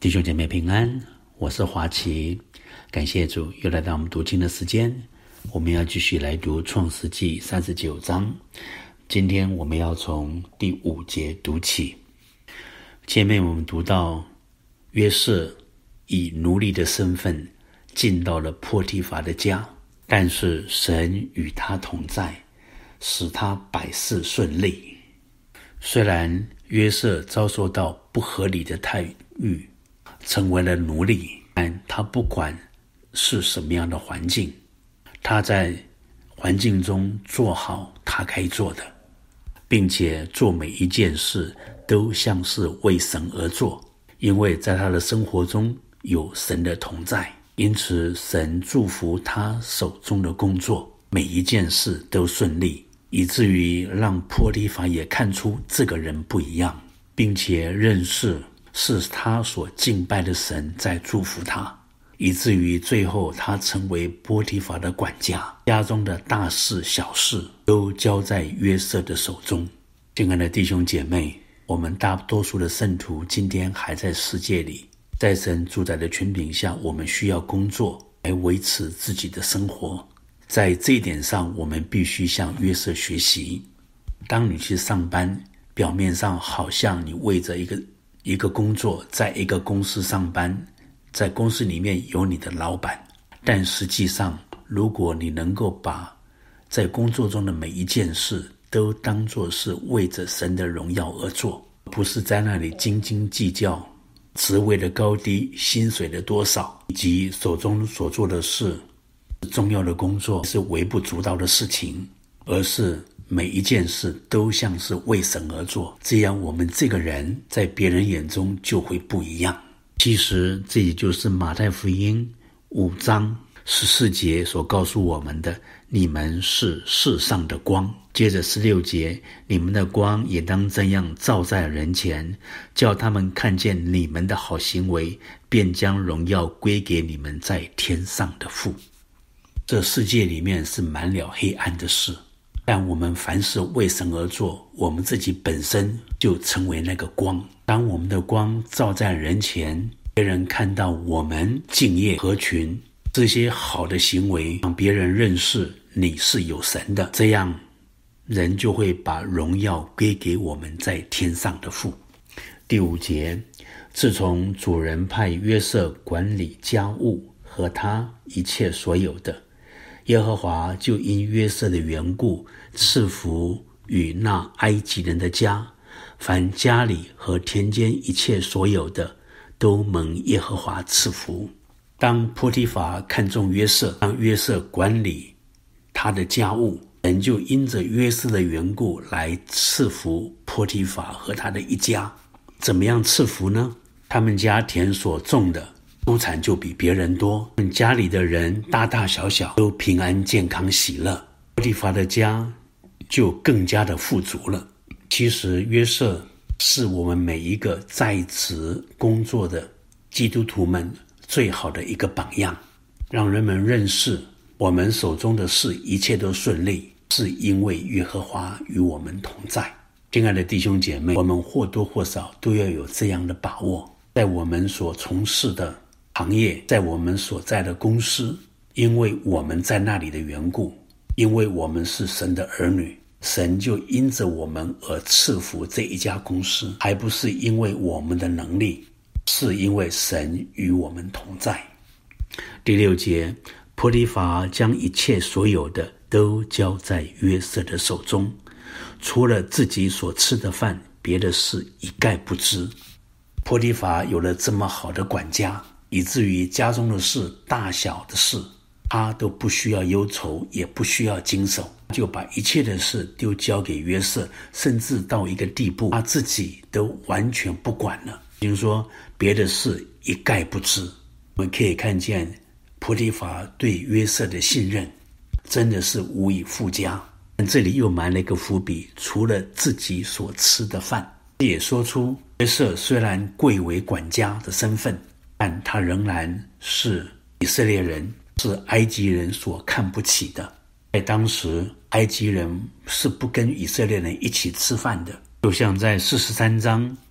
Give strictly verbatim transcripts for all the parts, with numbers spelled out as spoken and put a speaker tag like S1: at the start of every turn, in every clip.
S1: 弟兄姐妹平安，我是华奇，感谢主又来到我们读经的时间。我们要继续来读创世纪三十九章，今天我们要从第五节读起。前面我们读到约瑟以奴隶的身份进到了波提乏的家，但是神与他同在，使他百事顺利。虽然约瑟遭受到不合理的待遇，成为了奴隶，但他不管是什么样的环境，他在环境中做好他该做的，并且做每一件事都像是为神而做，因为在他的生活中有神的同在，因此神祝福他手中的工作，每一件事都顺利，以至于让波提乏也看出这个人不一样，并且认识是他所敬拜的神在祝福他，以至于最后他成为波提乏的管家，家中的大事小事都交在约瑟的手中。亲爱的弟兄姐妹，我们大多数的圣徒今天还在世界里，在神主宰的权柄下，我们需要工作来维持自己的生活。在这一点上，我们必须向约瑟学习。当你去上班，表面上好像你为着一个一个工作，在一个公司上班，在公司里面有你的老板，但实际上如果你能够把在工作中的每一件事都当作是为着神的荣耀而做，不是在那里斤斤计较职位的高低、薪水的多少，以及手中所做的事重要的工作是微不足道的事情，而是每一件事都像是为神而做，这样我们这个人在别人眼中就会不一样。其实这也就是马太福音五章十四节所告诉我们的，你们是世上的光。接着十六节，你们的光也当这样照在人前，叫他们看见你们的好行为，便将荣耀归给你们在天上的父。这世界里面是满了黑暗的事，但我们凡事为神而做，我们自己本身就成为那个光。当我们的光照在人前，别人看到我们敬业合群，这些好的行为，让别人认识你是有神的，这样人就会把荣耀归给我们在天上的父。第五节，自从主人派约瑟管理家务和他一切所有的，耶和华就因约瑟的缘故赐福与那埃及人的家，凡家里和田间一切所有的都蒙耶和华赐福。当波提乏看中约瑟，让约瑟管理他的家务，神就因着约瑟的缘故来赐福波提乏和他的一家。怎么样赐福呢？他们家田所种的出产就比别人多，家里的人大大小小都平安健康喜乐，波提乏的家就更加的富足了。其实约瑟是我们每一个在职工作的基督徒们最好的一个榜样，让人们认识我们手中的事一切都顺利，是因为耶和华与我们同在。亲爱的弟兄姐妹，我们或多或少都要有这样的把握，在我们所从事的行业，在我们所在的公司，因为我们在那里的缘故，因为我们是神的儿女，神就因着我们而赐福这一家公司，还不是因为我们的能力，是因为神与我们同在。第六节，波提乏将一切所有的都交在约瑟的手中，除了自己所吃的饭，别的事一概不知。波提乏有了这么好的管家，以至于家中的事大小的事他都不需要忧愁，也不需要经手，就把一切的事都交给约瑟，甚至到一个地步他自己都完全不管了，就是说别的事一概不知。我们可以看见波提乏对约瑟的信任真的是无以复加。但这里又埋了一个伏笔，除了自己所吃的饭，也说出约瑟虽然贵为管家的身份，但他仍然是以色列人，是埃及人所看不起的。在当时埃及人是不跟以色列人一起吃饭的，就像在四十三章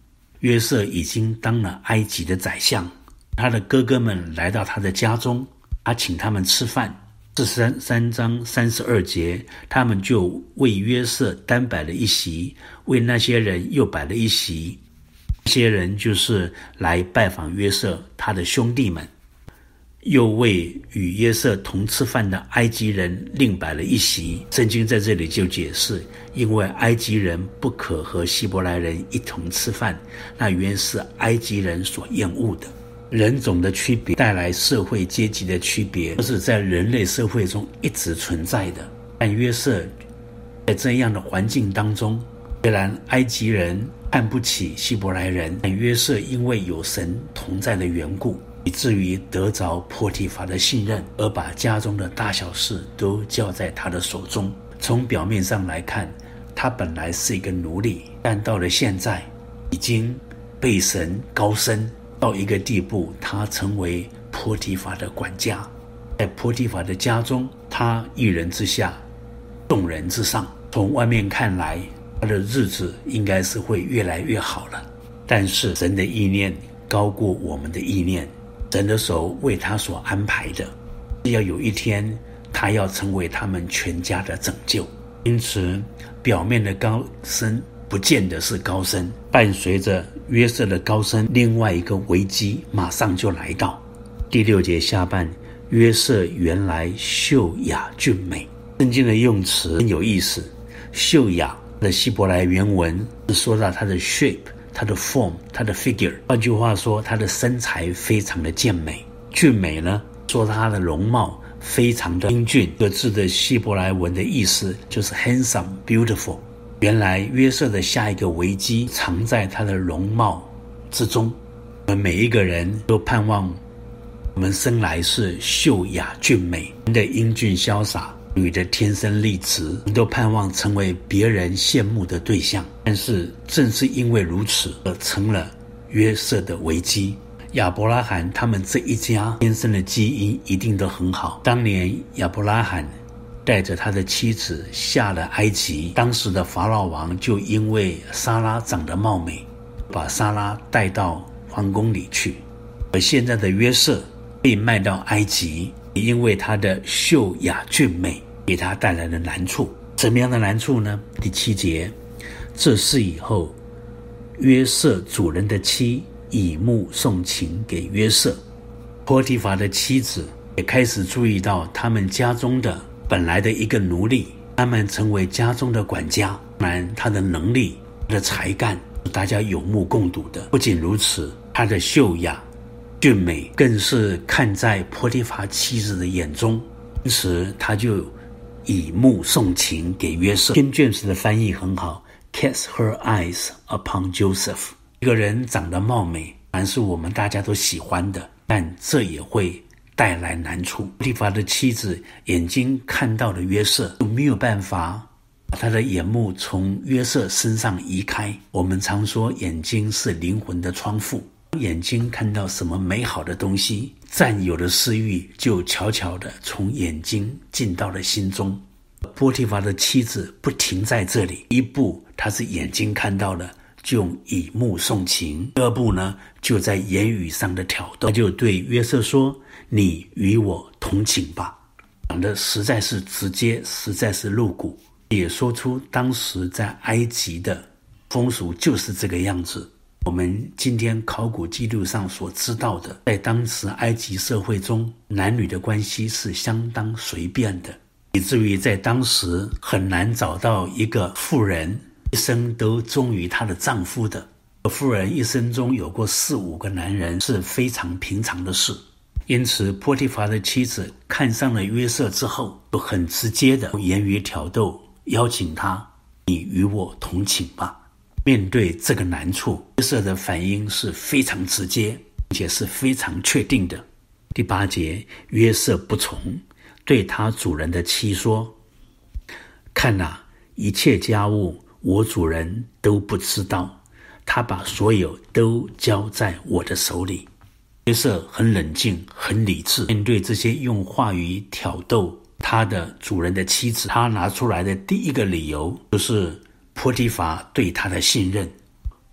S1: 约瑟已经当了埃及的宰相，他的哥哥们来到他的家中，他请他们吃饭。这三三章三十二节，他们就为约瑟单摆了一席，为那些人又摆了一席。这些人就是来拜访约瑟他的兄弟们，又为与约瑟同吃饭的埃及人另摆了一席。圣经在这里就解释，因为埃及人不可和希伯来人一同吃饭，那原是埃及人所厌恶的。人种的区别带来社会阶级的区别，都是在人类社会中一直存在的。但约瑟在这样的环境当中，虽然埃及人看不起希伯来人，但约瑟因为有神同在的缘故，以至于得着波提乏的信任，而把家中的大小事都交在他的手中。从表面上来看，他本来是一个奴隶，但到了现在已经被神高升到一个地步，他成为波提乏的管家。在波提乏的家中，他一人之下，众人之上。从外面看来，他的日子应该是会越来越好了。但是神的意念高过我们的意念，神的手为他所安排的，要有一天他要成为他们全家的拯救。因此表面的高升不见得是高升，伴随着约瑟的高升，另外一个危机马上就来到。第六节下半，约瑟原来秀雅俊美。圣经的用词很有意思，秀雅的希伯来原文是说到他的 shape， 他的 form， 他的 figure， 换句话说，他的身材非常的健美。俊美呢，说他的容貌非常的英俊，这个字的希伯来文的意思就是 handsome beautiful。 原来约瑟的下一个危机藏在他的容貌之中。我们每一个人都盼望我们生来是秀雅俊美，人的英俊潇洒，女的天生丽质，我们都盼望成为别人羡慕的对象。但是正是因为如此，而成了约瑟的危机。亚伯拉罕他们这一家天生的基因一定都很好。当年亚伯拉罕带着他的妻子下了埃及，当时的法老王就因为撒拉长得貌美，把撒拉带到皇宫里去。而现在的约瑟被卖到埃及，因为他的秀雅俊美给他带来了难处。什么样的难处呢？第七节，这事以后，约瑟主人的妻以目送情给约瑟。波提乏的妻子也开始注意到他们家中的本来的一个奴隶，慢慢成为家中的管家。当然他的能力，他的才干大家有目共睹的。不仅如此，他的秀雅俊美更是看在波提乏妻子的眼中，因此他就以目送情给约瑟。King James的翻译很好， Cast her eyes upon Joseph。 一个人长得貌美，当然是我们大家都喜欢的，但这也会带来难处。波提乏的妻子眼睛看到了约瑟，就没有办法把他的眼目从约瑟身上移开。我们常说眼睛是灵魂的窗户，眼睛看到什么美好的东西，占有的私欲就悄悄地从眼睛进到了心中。波提乏的妻子不停在这里，一步他是眼睛看到了，就用以目送情；第二步呢，就在言语上的挑逗，他就对约瑟说，你与我同寝吧。讲的实在是直接，实在是露骨，也说出当时在埃及的风俗就是这个样子。我们今天考古记录上所知道的，在当时埃及社会中，男女的关系是相当随便的，以至于在当时很难找到一个妇人一生都忠于她的丈夫的。妇人一生中有过四五个男人是非常平常的事。因此波提乏的妻子看上了约瑟之后，就很直接的言语挑逗，邀请他，你与我同寝吧。面对这个难处，约瑟的反应是非常直接，并且是非常确定的。第八节，约瑟不从，对他主人的妻说，看啊，一切家务我主人都不知道，他把所有都交在我的手里。约瑟很冷静，很理智，面对这些用话语挑逗他的主人的妻子，他拿出来的第一个理由就是波提乏对他的信任。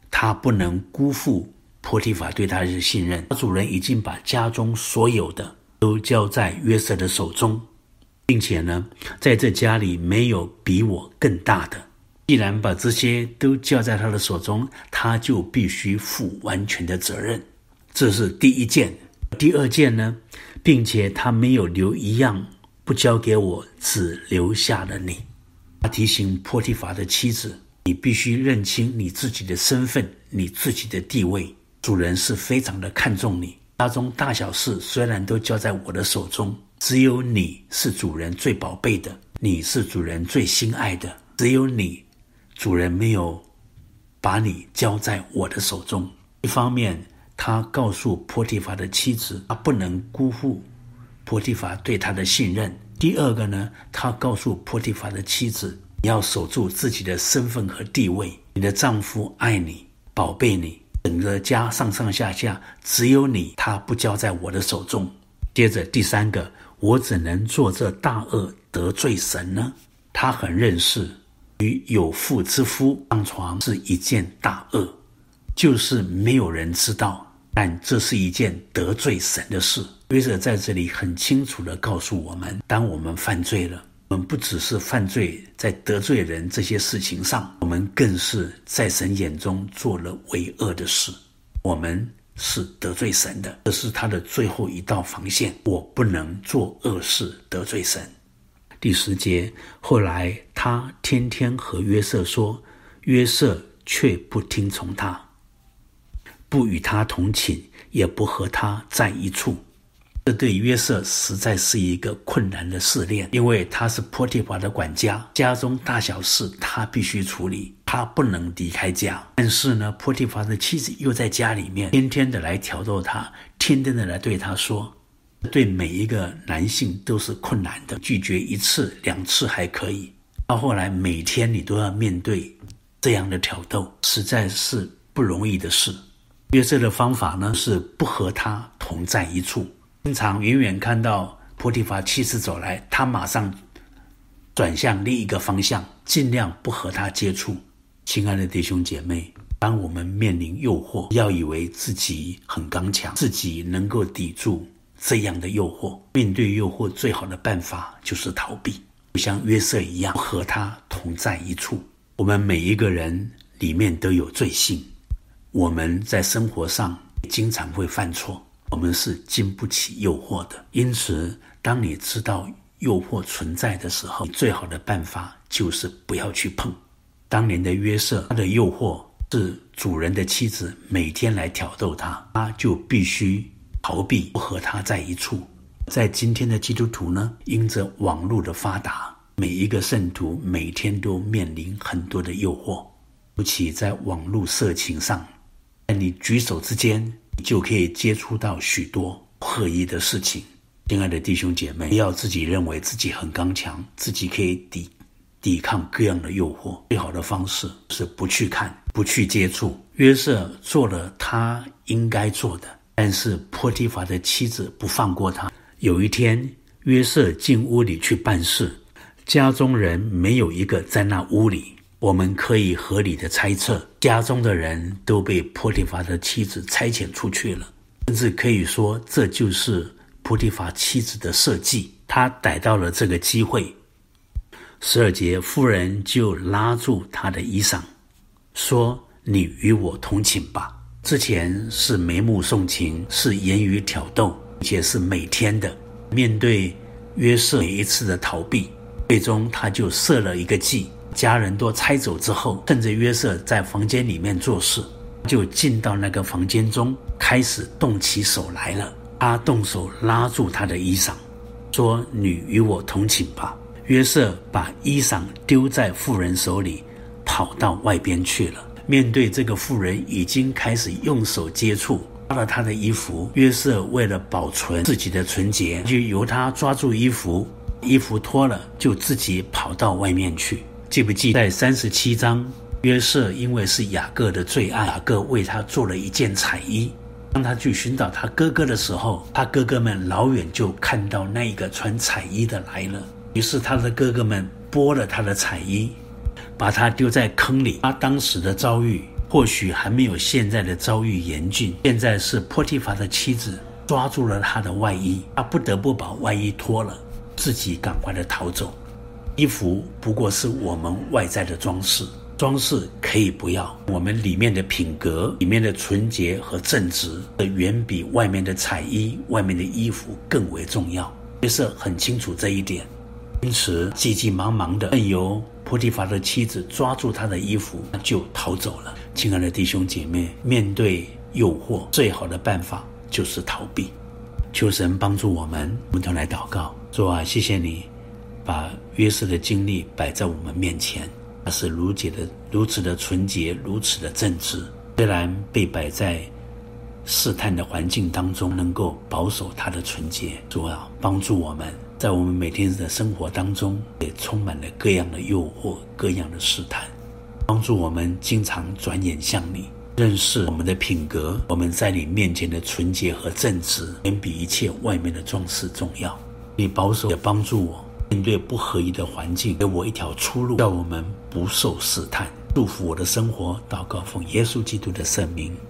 S1: 他不能辜负波提乏对他的信任。主人已经把家中所有的都交在约瑟的手中，并且呢，在这家里没有比我更大的。既然把这些都交在他的手中，他就必须负完全的责任。这是第一件。第二件呢，并且他没有留一样不交给我，只留下了你。他提醒波提乏的妻子，你必须认清你自己的身份，你自己的地位。主人是非常的看重你，家中大小事虽然都交在我的手中，只有你是主人最宝贝的，你是主人最心爱的，只有你，主人没有把你交在我的手中。一方面他告诉波提乏的妻子，他不能辜负波提乏对他的信任。第二个呢，他告诉波提乏的妻子，你要守住自己的身份和地位，你的丈夫爱你，宝贝你，整个家上上下下只有你，他不交在我的手中。接着第三个，我怎能做这大恶得罪神呢？他很认识与有妇之夫上床是一件大恶，就是没有人知道，但这是一件得罪神的事。约瑟在这里很清楚地告诉我们，当我们犯罪了，我们不只是犯罪在得罪人这些事情上，我们更是在神眼中做了为恶的事，我们是得罪神的，这是他的最后一道防线，我不能做恶事得罪神。第十节，后来他天天和约瑟说，约瑟却不听从他，不与他同寝，也不和他在一处。这对约瑟实在是一个困难的试炼，因为他是波提乏的管家，家中大小事他必须处理，他不能离开家。但是呢，波提乏的妻子又在家里面天天的来挑逗他，天天的来对他说，对每一个男性都是困难的，拒绝一次两次还可以，到后来每天你都要面对这样的挑逗，实在是不容易的事。约瑟的方法呢，是不和他同在一处，经常远远看到波提乏妻子走来，他马上转向另一个方向，尽量不和他接触。亲爱的弟兄姐妹，当我们面临诱惑，要以为自己很刚强，自己能够抵住这样的诱惑。面对诱惑最好的办法就是逃避，就像约瑟一样，不和他同在一处。我们每一个人里面都有罪性，我们在生活上经常会犯错，我们是经不起诱惑的。因此当你知道诱惑存在的时候，最好的办法就是不要去碰。当年的约瑟，他的诱惑是主人的妻子每天来挑逗他，他就必须逃避，不和他在一处。在今天的基督徒呢，因着网络的发达，每一个圣徒每天都面临很多的诱惑，尤其在网络色情上，在你举手之间你就可以接触到许多不合宜的事情。亲爱的弟兄姐妹，不要自己认为自己很刚强，自己可以抵抵抗各样的诱惑。最好的方式是不去看，不去接触。约瑟做了他应该做的，但是波提乏的妻子不放过他。有一天约瑟进屋里去办事，家中人没有一个在那屋里，我们可以合理的猜测，家中的人都被波提乏的妻子差遣出去了，甚至可以说这就是波提乏妻子的设计，他逮到了这个机会。十二节，妇人就拉住他的衣裳，说：“你与我同寝吧。”之前是眉目送情，是言语挑逗，而且是每天的。面对约瑟每一次的逃避，最终他就设了一个计。家人都拆走之后，趁着约瑟在房间里面做事，就进到那个房间中，开始动起手来了。他动手拉住他的衣裳，说：“你与我同寝吧。”约瑟把衣裳丢在妇人手里，跑到外边去了。面对这个妇人已经开始用手接触，抓了他的衣服，约瑟为了保存自己的纯洁，就由他抓住衣服，衣服脱了就自己跑到外面去。记不记得在三十七章，约瑟因为是雅各的最爱，雅各为他做了一件彩衣。当他去寻找他哥哥的时候，他哥哥们老远就看到那一个穿彩衣的来了，于是他的哥哥们剥了他的彩衣，把他丢在坑里。他当时的遭遇或许还没有现在的遭遇严峻，现在是波提乏的妻子抓住了他的外衣，他不得不把外衣脱了，自己赶快的逃走。衣服不过是我们外在的装饰，装饰可以不要，我们里面的品格，里面的纯洁和正直，远比外面的彩衣、外面的衣服更为重要。约瑟很清楚这一点，因此急急忙忙的任由波提乏的妻子抓住他的衣服，就逃走了。亲爱的弟兄姐妹，面对诱惑，最好的办法就是逃避。求神帮助我们，我们同来祷告。主啊，谢谢你把约瑟的经历摆在我们面前，他是如此的如此的纯洁，如此的正直，虽然被摆在试探的环境当中，能够保守他的纯洁。主啊，帮助我们在我们每天的生活当中也充满了各样的诱惑，各样的试探，帮助我们经常转眼向你，认识我们的品格，我们在你面前的纯洁和正直远比一切外面的装饰重要。你保守也帮助我面对不合宜的环境，给我一条出路，叫我们不受试探。祝福我的生活，祷告奉耶稣基督的圣名。